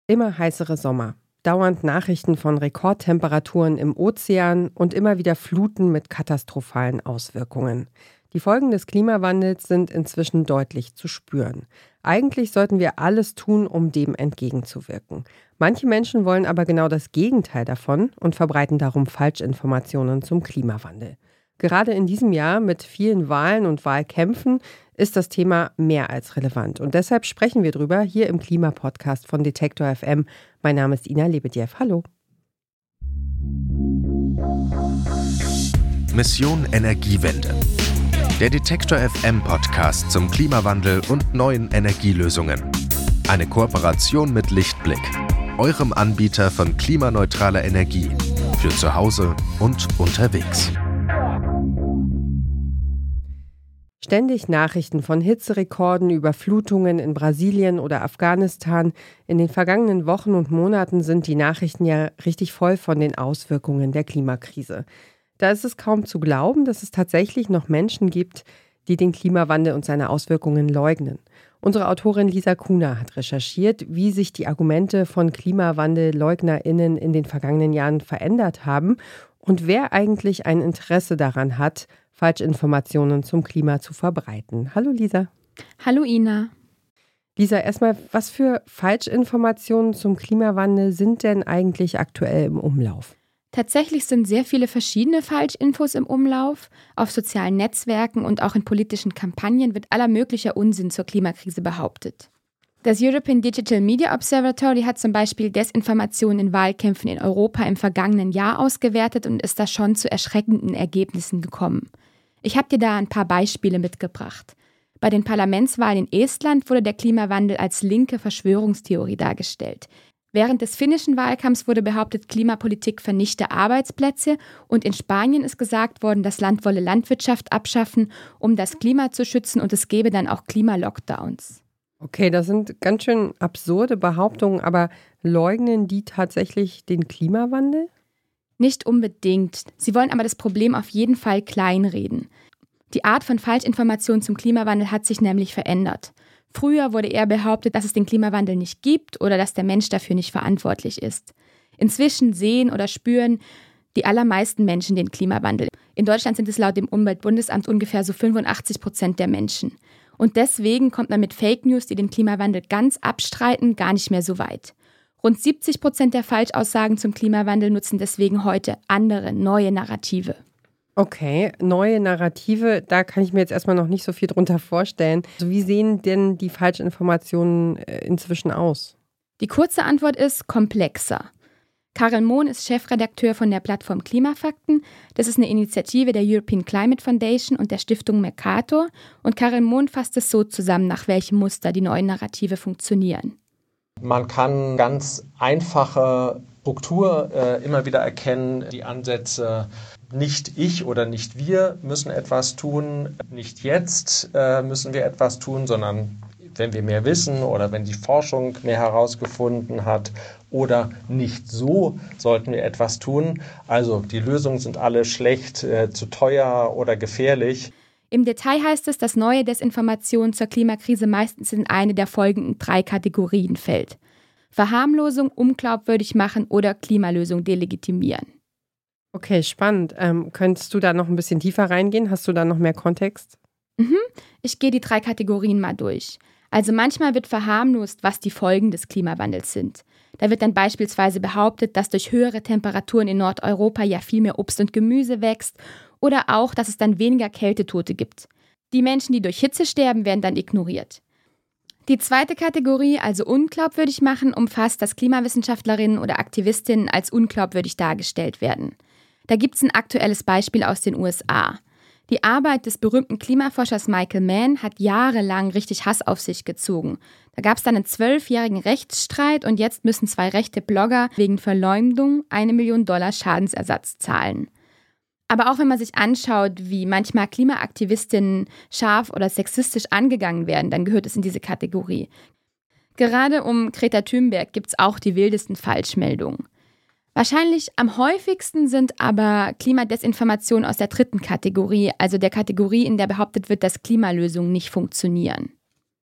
Immer heißere Sommer, dauernd Nachrichten von Rekordtemperaturen im Ozean und immer wieder Fluten mit katastrophalen Auswirkungen. Die Folgen des Klimawandels sind inzwischen deutlich zu spüren. Eigentlich sollten wir alles tun, um dem entgegenzuwirken. Manche Menschen wollen aber genau das Gegenteil davon und verbreiten darum Falschinformationen zum Klimawandel. Gerade in diesem Jahr mit vielen Wahlen und Wahlkämpfen ist das Thema mehr als relevant. Und deshalb sprechen wir drüber hier im Klimapodcast von Detektor FM. Mein Name ist Ina Lebedjew. Hallo. Mission Energiewende. Der Detektor FM Podcast zum Klimawandel und neuen Energielösungen. Eine Kooperation mit Lichtblick, eurem Anbieter von klimaneutraler Energie für zu Hause und unterwegs. Ständig Nachrichten von Hitzerekorden, Überflutungen in Brasilien oder Afghanistan. In den vergangenen Wochen und Monaten sind die Nachrichten ja richtig voll von den Auswirkungen der Klimakrise. Da ist es kaum zu glauben, dass es tatsächlich noch Menschen gibt, die den Klimawandel und seine Auswirkungen leugnen. Unsere Autorin Lisa Kuhner hat recherchiert, wie sich die Argumente von KlimawandellleugnerInnen in den vergangenen Jahren verändert haben und wer eigentlich ein Interesse daran hat, Falschinformationen zum Klima zu verbreiten. Hallo Lisa. Hallo Ina. Lisa, erstmal, was für Falschinformationen zum Klimawandel sind denn eigentlich aktuell im Umlauf? Tatsächlich sind sehr viele verschiedene Falschinfos im Umlauf. Auf sozialen Netzwerken und auch in politischen Kampagnen wird aller möglicher Unsinn zur Klimakrise behauptet. Das European Digital Media Observatory hat zum Beispiel Desinformation in Wahlkämpfen in Europa im vergangenen Jahr ausgewertet und ist da schon zu erschreckenden Ergebnissen gekommen. Ich habe dir da ein paar Beispiele mitgebracht. Bei den Parlamentswahlen in Estland wurde der Klimawandel als linke Verschwörungstheorie dargestellt. Während des finnischen Wahlkampfs wurde behauptet, Klimapolitik vernichte Arbeitsplätze und in Spanien ist gesagt worden, das Land wolle Landwirtschaft abschaffen, um das Klima zu schützen und es gäbe dann auch Klimalockdowns. Okay, das sind ganz schön absurde Behauptungen, aber leugnen die tatsächlich den Klimawandel? Nicht unbedingt. Sie wollen aber das Problem auf jeden Fall kleinreden. Die Art von Falschinformation zum Klimawandel hat sich nämlich verändert. Früher wurde eher behauptet, dass es den Klimawandel nicht gibt oder dass der Mensch dafür nicht verantwortlich ist. Inzwischen sehen oder spüren die allermeisten Menschen den Klimawandel. In Deutschland sind es laut dem Umweltbundesamt ungefähr so 85% der Menschen. Und deswegen kommt man mit Fake News, die den Klimawandel ganz abstreiten, gar nicht mehr so weit. Rund 70% der Falschaussagen zum Klimawandel nutzen deswegen heute andere, neue Narrative. Okay, neue Narrative, da kann ich mir jetzt erstmal noch nicht so viel drunter vorstellen. Also wie sehen denn die Falschinformationen inzwischen aus? Die kurze Antwort ist komplexer. Karel Mohn ist Chefredakteur von der Plattform Klimafakten. Das ist eine Initiative der European Climate Foundation und der Stiftung Mercator. Und Karel Mohn fasst es so zusammen, nach welchem Muster die neuen Narrative funktionieren. Man kann ganz einfache Struktur immer wieder erkennen, die Ansätze, nicht ich oder nicht wir müssen etwas tun, nicht jetzt müssen wir etwas tun, sondern wenn wir mehr wissen oder wenn die Forschung mehr herausgefunden hat oder nicht so, sollten wir etwas tun. Also die Lösungen sind alle schlecht, zu teuer oder gefährlich. Im Detail heißt es, dass neue Desinformation zur Klimakrise meistens in eine der folgenden 3 Kategorien fällt. Verharmlosung, unglaubwürdig machen oder Klimalösung delegitimieren. Okay, spannend. Könntest du da noch ein bisschen tiefer reingehen? Hast du da noch mehr Kontext? Ich gehe die 3 Kategorien mal durch. Also manchmal wird verharmlost, was die Folgen des Klimawandels sind. Da wird dann beispielsweise behauptet, dass durch höhere Temperaturen in Nordeuropa ja viel mehr Obst und Gemüse wächst oder auch, dass es dann weniger Kältetote gibt. Die Menschen, die durch Hitze sterben, werden dann ignoriert. Die 2. Kategorie, also unglaubwürdig machen, umfasst, dass Klimawissenschaftlerinnen oder Aktivistinnen als unglaubwürdig dargestellt werden. Da gibt es ein aktuelles Beispiel aus den USA. Die Arbeit des berühmten Klimaforschers Michael Mann hat jahrelang richtig Hass auf sich gezogen. Da gab es dann einen 12-jährigen Rechtsstreit und jetzt müssen 2 rechte Blogger wegen Verleumdung $1 Million Schadensersatz zahlen. Aber auch wenn man sich anschaut, wie manchmal Klimaaktivistinnen scharf oder sexistisch angegangen werden, dann gehört es in diese Kategorie. Gerade um Greta Thunberg gibt es auch die wildesten Falschmeldungen. Wahrscheinlich am häufigsten sind aber Klimadesinformationen aus der 3. Kategorie, also der Kategorie, in der behauptet wird, dass Klimalösungen nicht funktionieren.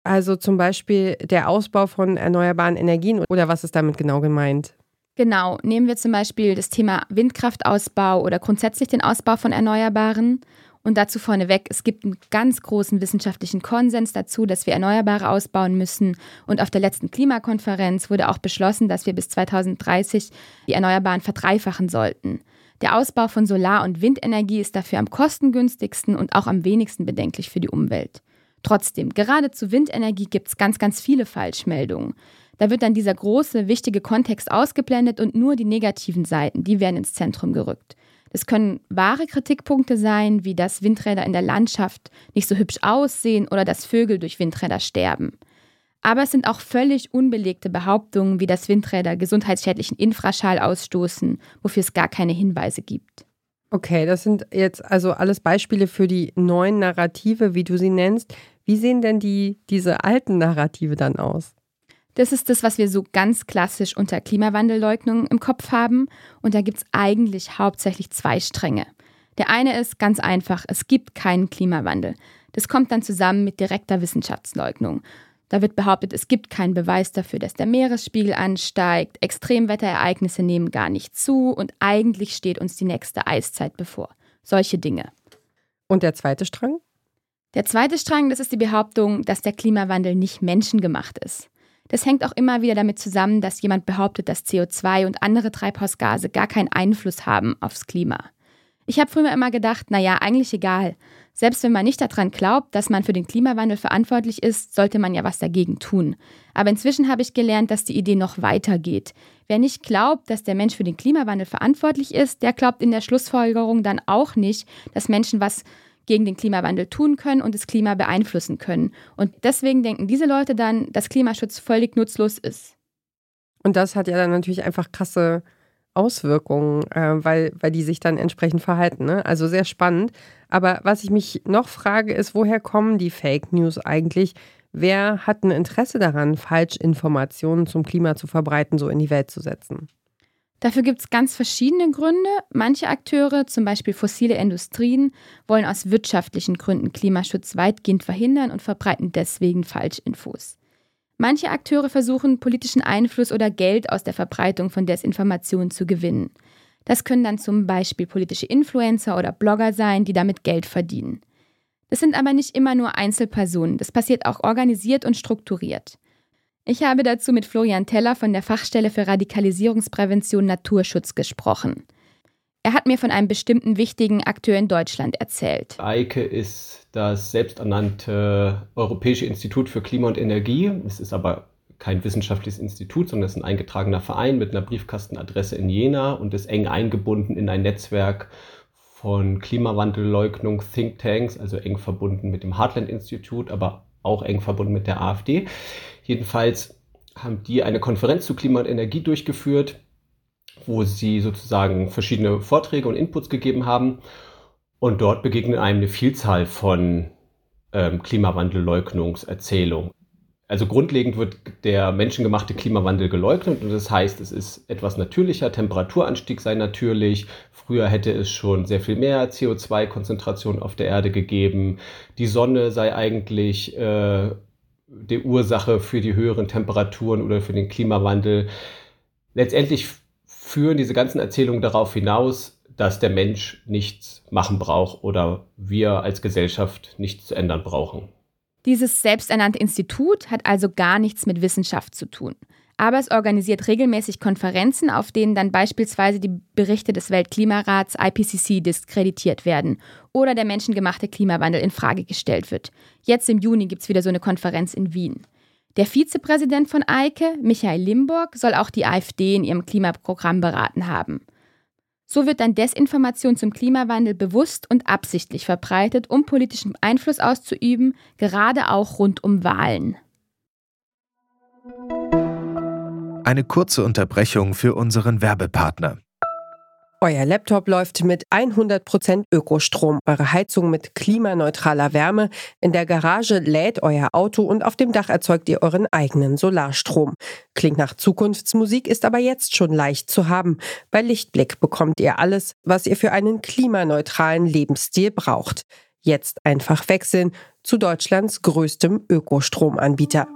Also zum Beispiel der Ausbau von erneuerbaren Energien oder was ist damit genau gemeint? Genau, nehmen wir zum Beispiel das Thema Windkraftausbau oder grundsätzlich den Ausbau von Erneuerbaren. Und dazu vorneweg, es gibt einen ganz großen wissenschaftlichen Konsens dazu, dass wir Erneuerbare ausbauen müssen. Und auf der letzten Klimakonferenz wurde auch beschlossen, dass wir bis 2030 die Erneuerbaren verdreifachen sollten. Der Ausbau von Solar- und Windenergie ist dafür am kostengünstigsten und auch am wenigsten bedenklich für die Umwelt. Trotzdem, gerade zu Windenergie gibt es ganz, ganz viele Falschmeldungen. Da wird dann dieser große, wichtige Kontext ausgeblendet und nur die negativen Seiten, die werden ins Zentrum gerückt. Das können wahre Kritikpunkte sein, wie dass Windräder in der Landschaft nicht so hübsch aussehen oder dass Vögel durch Windräder sterben. Aber es sind auch völlig unbelegte Behauptungen, wie dass Windräder gesundheitsschädlichen Infraschall ausstoßen, wofür es gar keine Hinweise gibt. Okay, das sind jetzt also alles Beispiele für die neuen Narrative, wie du sie nennst. Wie sehen denn diese alten Narrative dann aus? Das ist das, was wir so ganz klassisch unter Klimawandelleugnung im Kopf haben. Und da gibt es eigentlich hauptsächlich 2 Stränge. Der eine ist ganz einfach, es gibt keinen Klimawandel. Das kommt dann zusammen mit direkter Wissenschaftsleugnung. Da wird behauptet, es gibt keinen Beweis dafür, dass der Meeresspiegel ansteigt, Extremwetterereignisse nehmen gar nicht zu und eigentlich steht uns die nächste Eiszeit bevor. Solche Dinge. Und der zweite Strang? Der zweite Strang, das ist die Behauptung, dass der Klimawandel nicht menschengemacht ist. Das hängt auch immer wieder damit zusammen, dass jemand behauptet, dass CO2 und andere Treibhausgase gar keinen Einfluss haben aufs Klima. Ich habe früher immer gedacht, naja, eigentlich egal. Selbst wenn man nicht daran glaubt, dass man für den Klimawandel verantwortlich ist, sollte man ja was dagegen tun. Aber inzwischen habe ich gelernt, dass die Idee noch weitergeht. Wer nicht glaubt, dass der Mensch für den Klimawandel verantwortlich ist, der glaubt in der Schlussfolgerung dann auch nicht, dass Menschen was gegen den Klimawandel tun können und das Klima beeinflussen können. Und deswegen denken diese Leute dann, dass Klimaschutz völlig nutzlos ist. Und das hat ja dann natürlich einfach krasse Auswirkungen, weil die sich dann entsprechend verhalten, ne? Also sehr spannend. Aber was ich mich noch frage, ist, woher kommen die Fake News eigentlich? Wer hat ein Interesse daran, Falschinformationen zum Klima zu verbreiten, so in die Welt zu setzen? Dafür gibt es ganz verschiedene Gründe. Manche Akteure, zum Beispiel fossile Industrien, wollen aus wirtschaftlichen Gründen Klimaschutz weitgehend verhindern und verbreiten deswegen Falschinfos. Manche Akteure versuchen, politischen Einfluss oder Geld aus der Verbreitung von Desinformation zu gewinnen. Das können dann zum Beispiel politische Influencer oder Blogger sein, die damit Geld verdienen. Das sind aber nicht immer nur Einzelpersonen, das passiert auch organisiert und strukturiert. Ich habe dazu mit Florian Teller von der Fachstelle für Radikalisierungsprävention Naturschutz gesprochen. Er hat mir von einem bestimmten wichtigen Akteur in Deutschland erzählt. EIKE ist das selbsternannte Europäische Institut für Klima und Energie. Es ist aber kein wissenschaftliches Institut, sondern es ist ein eingetragener Verein mit einer Briefkastenadresse in Jena und ist eng eingebunden in ein Netzwerk von Klimawandelleugnung, Thinktanks, also eng verbunden mit dem Heartland-Institut, aber auch eng verbunden mit der AfD. Jedenfalls haben die eine Konferenz zu Klima und Energie durchgeführt, wo sie sozusagen verschiedene Vorträge und Inputs gegeben haben. Und dort begegnet einem eine Vielzahl von Klimawandelleugnungserzählungen. Also grundlegend wird der menschengemachte Klimawandel geleugnet und das heißt, es ist etwas natürlicher, Temperaturanstieg sei natürlich, früher hätte es schon sehr viel mehr CO2-Konzentration auf der Erde gegeben, die Sonne sei eigentlich die Ursache für die höheren Temperaturen oder für den Klimawandel. Letztendlich führen diese ganzen Erzählungen darauf hinaus, dass der Mensch nichts machen braucht oder wir als Gesellschaft nichts zu ändern brauchen. Dieses selbsternannte Institut hat also gar nichts mit Wissenschaft zu tun. Aber es organisiert regelmäßig Konferenzen, auf denen dann beispielsweise die Berichte des Weltklimarats IPCC diskreditiert werden oder der menschengemachte Klimawandel in Frage gestellt wird. Jetzt im Juni gibt es wieder so eine Konferenz in Wien. Der Vizepräsident von EIKE, Michael Limburg, soll auch die AfD in ihrem Klimaprogramm beraten haben. So wird dann Desinformation zum Klimawandel bewusst und absichtlich verbreitet, um politischen Einfluss auszuüben, gerade auch rund um Wahlen. Eine kurze Unterbrechung für unseren Werbepartner. Euer Laptop läuft mit 100% Ökostrom, eure Heizung mit klimaneutraler Wärme, in der Garage lädt euer Auto und auf dem Dach erzeugt ihr euren eigenen Solarstrom. Klingt nach Zukunftsmusik, ist aber jetzt schon leicht zu haben. Bei Lichtblick bekommt ihr alles, was ihr für einen klimaneutralen Lebensstil braucht. Jetzt einfach wechseln zu Deutschlands größtem Ökostromanbieter.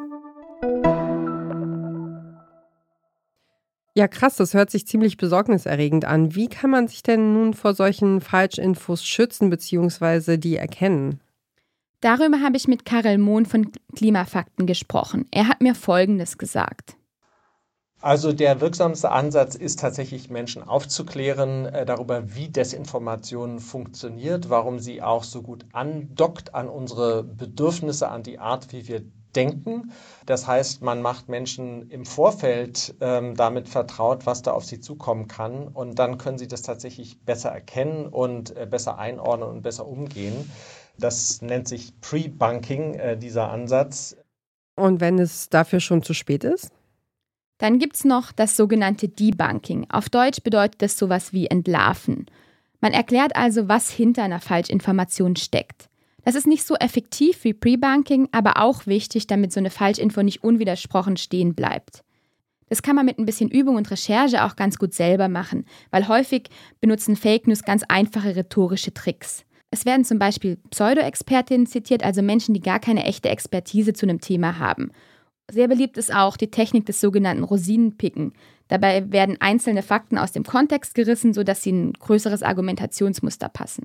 Ja, krass, das hört sich ziemlich besorgniserregend an. Wie kann man sich denn nun vor solchen Falschinfos schützen bzw. die erkennen? Darüber habe ich mit Karel Mohn von Klimafakten gesprochen. Er hat mir Folgendes gesagt. Also der wirksamste Ansatz ist tatsächlich, Menschen aufzuklären darüber, wie Desinformation funktioniert, warum sie auch so gut andockt an unsere Bedürfnisse, an die Art, wie wir denken. Das heißt, man macht Menschen im Vorfeld damit vertraut, was da auf sie zukommen kann. Und dann können sie das tatsächlich besser erkennen und besser einordnen und besser umgehen. Das nennt sich Pre-Bunking, dieser Ansatz. Und wenn es dafür schon zu spät ist? Dann gibt es noch das sogenannte Debunking. Auf Deutsch bedeutet das sowas wie entlarven. Man erklärt also, was hinter einer Falschinformation steckt. Das ist nicht so effektiv wie Pre-Bunking, aber auch wichtig, damit so eine Falschinfo nicht unwidersprochen stehen bleibt. Das kann man mit ein bisschen Übung und Recherche auch ganz gut selber machen, weil häufig benutzen Fake News ganz einfache rhetorische Tricks. Es werden zum Beispiel Pseudo-Expertinnen zitiert, also Menschen, die gar keine echte Expertise zu einem Thema haben. Sehr beliebt ist auch die Technik des sogenannten Rosinenpicken. Dabei werden einzelne Fakten aus dem Kontext gerissen, sodass sie in ein größeres Argumentationsmuster passen.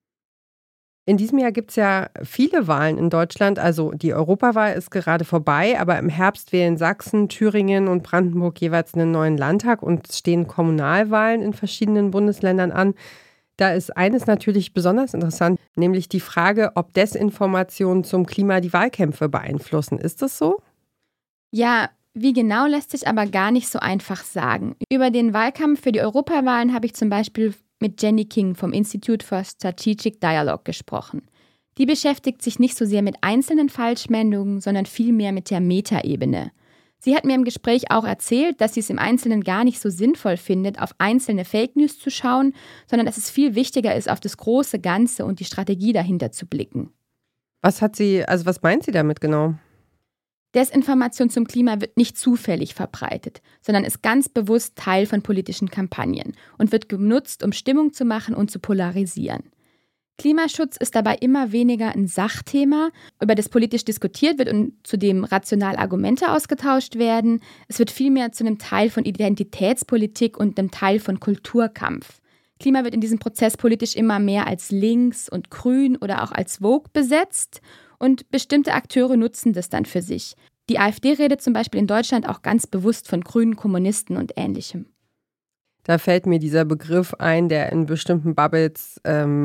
In diesem Jahr gibt es ja viele Wahlen in Deutschland. Also die Europawahl ist gerade vorbei, aber im Herbst wählen Sachsen, Thüringen und Brandenburg jeweils einen neuen Landtag und es stehen Kommunalwahlen in verschiedenen Bundesländern an. Da ist eines natürlich besonders interessant, nämlich die Frage, ob Desinformationen zum Klima die Wahlkämpfe beeinflussen. Ist das so? Ja, wie genau lässt sich aber gar nicht so einfach sagen. Über den Wahlkampf für die Europawahlen habe ich zum Beispiel mit Jenny King vom Institute for Strategic Dialogue gesprochen. Die beschäftigt sich nicht so sehr mit einzelnen Falschmeldungen, sondern vielmehr mit der Metaebene. Sie hat mir im Gespräch auch erzählt, dass sie es im Einzelnen gar nicht so sinnvoll findet, auf einzelne Fake News zu schauen, sondern dass es viel wichtiger ist, auf das große Ganze und die Strategie dahinter zu blicken. Was meint sie damit genau? Desinformation zum Klima wird nicht zufällig verbreitet, sondern ist ganz bewusst Teil von politischen Kampagnen und wird genutzt, um Stimmung zu machen und zu polarisieren. Klimaschutz ist dabei immer weniger ein Sachthema, über das politisch diskutiert wird und zu dem rational Argumente ausgetauscht werden. Es wird vielmehr zu einem Teil von Identitätspolitik und einem Teil von Kulturkampf. Klima wird in diesem Prozess politisch immer mehr als links und grün oder auch als Vogue besetzt. Und bestimmte Akteure nutzen das dann für sich. Die AfD redet zum Beispiel in Deutschland auch ganz bewusst von grünen Kommunisten und Ähnlichem. Da fällt mir dieser Begriff ein, der in bestimmten Bubbles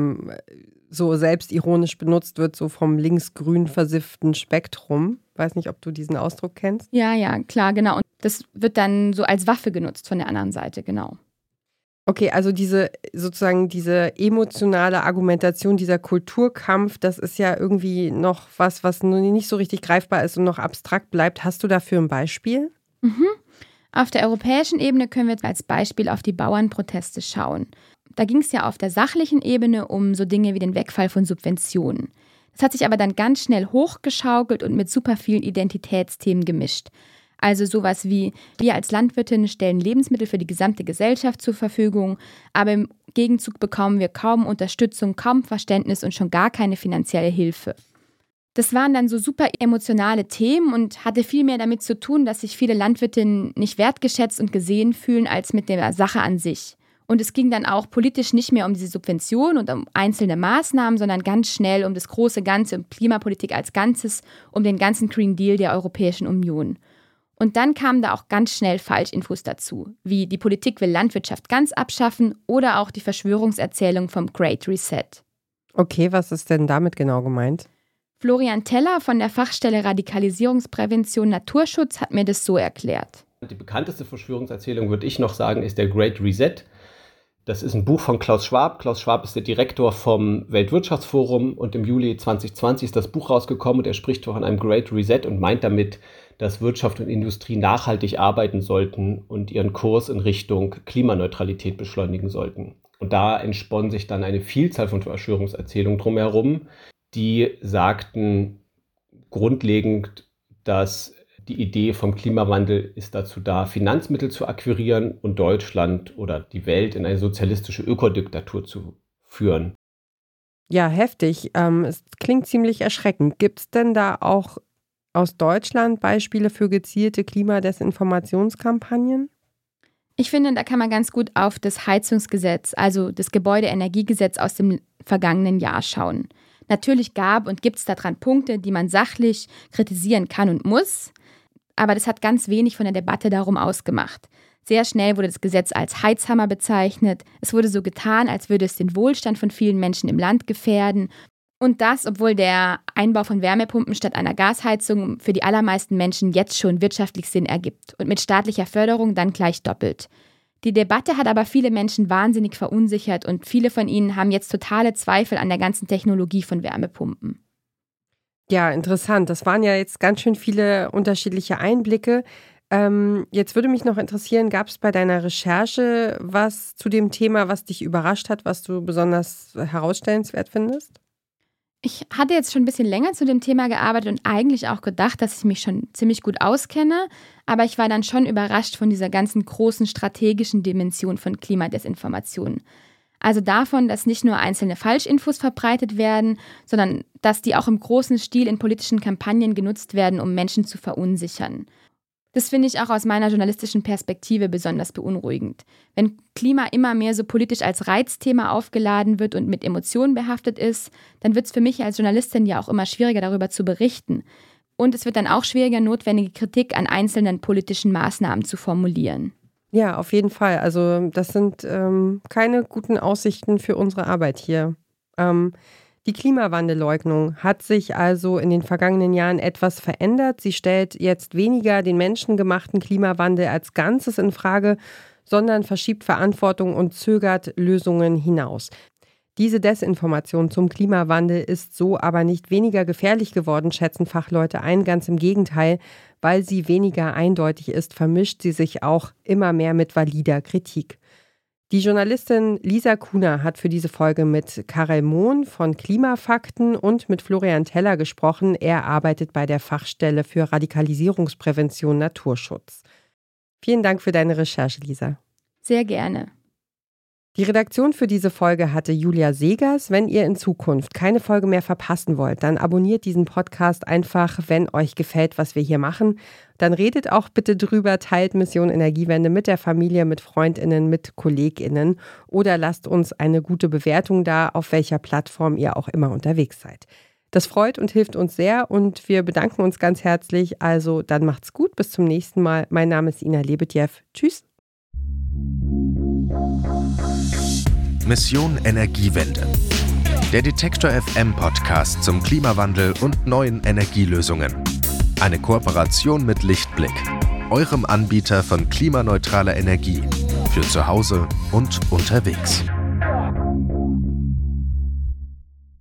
so selbstironisch benutzt wird, so vom links-grün versifften Spektrum. Weiß nicht, ob du diesen Ausdruck kennst. Ja, klar, genau. Und das wird dann so als Waffe genutzt von der anderen Seite, genau. Okay, also diese emotionale Argumentation, dieser Kulturkampf, das ist ja irgendwie noch was nicht so richtig greifbar ist und noch abstrakt bleibt. Hast du dafür ein Beispiel? Auf der europäischen Ebene können wir als Beispiel auf die Bauernproteste schauen. Da ging es ja auf der sachlichen Ebene um so Dinge wie den Wegfall von Subventionen. Das hat sich aber dann ganz schnell hochgeschaukelt und mit super vielen Identitätsthemen gemischt. Also sowas wie, wir als Landwirtinnen stellen Lebensmittel für die gesamte Gesellschaft zur Verfügung, aber im Gegenzug bekommen wir kaum Unterstützung, kaum Verständnis und schon gar keine finanzielle Hilfe. Das waren dann so super emotionale Themen und hatte viel mehr damit zu tun, dass sich viele Landwirtinnen nicht wertgeschätzt und gesehen fühlen, als mit der Sache an sich. Und es ging dann auch politisch nicht mehr um diese Subvention und um einzelne Maßnahmen, sondern ganz schnell um das große Ganze, um Klimapolitik als Ganzes, um den ganzen Green Deal der Europäischen Union. Und dann kamen da auch ganz schnell Falschinfos dazu, wie die Politik will Landwirtschaft ganz abschaffen oder auch die Verschwörungserzählung vom Great Reset. Okay, was ist denn damit genau gemeint? Florian Teller von der Fachstelle Radikalisierungsprävention Naturschutz hat mir das so erklärt. Die bekannteste Verschwörungserzählung, würde ich noch sagen, ist der Great Reset. Das ist ein Buch von Klaus Schwab. Klaus Schwab ist der Direktor vom Weltwirtschaftsforum und im Juli 2020 ist das Buch rausgekommen und er spricht von einem Great Reset und meint damit, dass Wirtschaft und Industrie nachhaltig arbeiten sollten und ihren Kurs in Richtung Klimaneutralität beschleunigen sollten. Und da entsponnen sich dann eine Vielzahl von Verschwörungserzählungen drumherum, die sagten grundlegend, dass die Idee vom Klimawandel ist dazu da, Finanzmittel zu akquirieren und Deutschland oder die Welt in eine sozialistische Ökodiktatur zu führen. Ja, heftig. Es klingt ziemlich erschreckend. Gibt es denn da auch aus Deutschland Beispiele für gezielte Klimadesinformationskampagnen? Ich finde, da kann man ganz gut auf das Heizungsgesetz, also das Gebäudeenergiegesetz aus dem vergangenen Jahr schauen. Natürlich gab und gibt es daran Punkte, die man sachlich kritisieren kann und muss, aber das hat ganz wenig von der Debatte darum ausgemacht. Sehr schnell wurde das Gesetz als Heizhammer bezeichnet. Es wurde so getan, als würde es den Wohlstand von vielen Menschen im Land gefährden. Und das, obwohl der Einbau von Wärmepumpen statt einer Gasheizung für die allermeisten Menschen jetzt schon wirtschaftlich Sinn ergibt und mit staatlicher Förderung dann gleich doppelt. Die Debatte hat aber viele Menschen wahnsinnig verunsichert und viele von ihnen haben jetzt totale Zweifel an der ganzen Technologie von Wärmepumpen. Ja, interessant. Das waren ja jetzt ganz schön viele unterschiedliche Einblicke. Jetzt würde mich noch interessieren, gab es bei deiner Recherche was zu dem Thema, was dich überrascht hat, was du besonders herausstellenswert findest? Ich hatte jetzt schon ein bisschen länger zu dem Thema gearbeitet und eigentlich auch gedacht, dass ich mich schon ziemlich gut auskenne, aber ich war dann schon überrascht von dieser ganzen großen strategischen Dimension von Klimadesinformation. Also davon, dass nicht nur einzelne Falschinfos verbreitet werden, sondern dass die auch im großen Stil in politischen Kampagnen genutzt werden, um Menschen zu verunsichern. Das finde ich auch aus meiner journalistischen Perspektive besonders beunruhigend. Wenn Klima immer mehr so politisch als Reizthema aufgeladen wird und mit Emotionen behaftet ist, dann wird es für mich als Journalistin ja auch immer schwieriger, darüber zu berichten. Und es wird dann auch schwieriger, notwendige Kritik an einzelnen politischen Maßnahmen zu formulieren. Ja, auf jeden Fall. Also das sind keine guten Aussichten für unsere Arbeit hier. Die Klimawandelleugnung hat sich also in den vergangenen Jahren etwas verändert. Sie stellt jetzt weniger den menschengemachten Klimawandel als Ganzes in Frage, sondern verschiebt Verantwortung und zögert Lösungen hinaus. Diese Desinformation zum Klimawandel ist so aber nicht weniger gefährlich geworden, schätzen Fachleute ein. Ganz im Gegenteil, weil sie weniger eindeutig ist, vermischt sie sich auch immer mehr mit valider Kritik. Die Journalistin Lisa Kuhner hat für diese Folge mit Karel Mohn von Klimafakten und mit Florian Teller gesprochen. Er arbeitet bei der Fachstelle für Radikalisierungsprävention Naturschutz. Vielen Dank für deine Recherche, Lisa. Sehr gerne. Die Redaktion für diese Folge hatte Julia Segers. Wenn ihr in Zukunft keine Folge mehr verpassen wollt, dann abonniert diesen Podcast einfach, wenn euch gefällt, was wir hier machen. Dann redet auch bitte drüber, teilt Mission Energiewende mit der Familie, mit FreundInnen, mit KollegInnen oder lasst uns eine gute Bewertung da, auf welcher Plattform ihr auch immer unterwegs seid. Das freut und hilft uns sehr und wir bedanken uns ganz herzlich. Also dann macht's gut, bis zum nächsten Mal. Mein Name ist Ina Lebetjew. Tschüss. Mission Energiewende. Der Detektor FM Podcast zum Klimawandel und neuen Energielösungen. Eine Kooperation mit Lichtblick, eurem Anbieter von klimaneutraler Energie für zu Hause und unterwegs.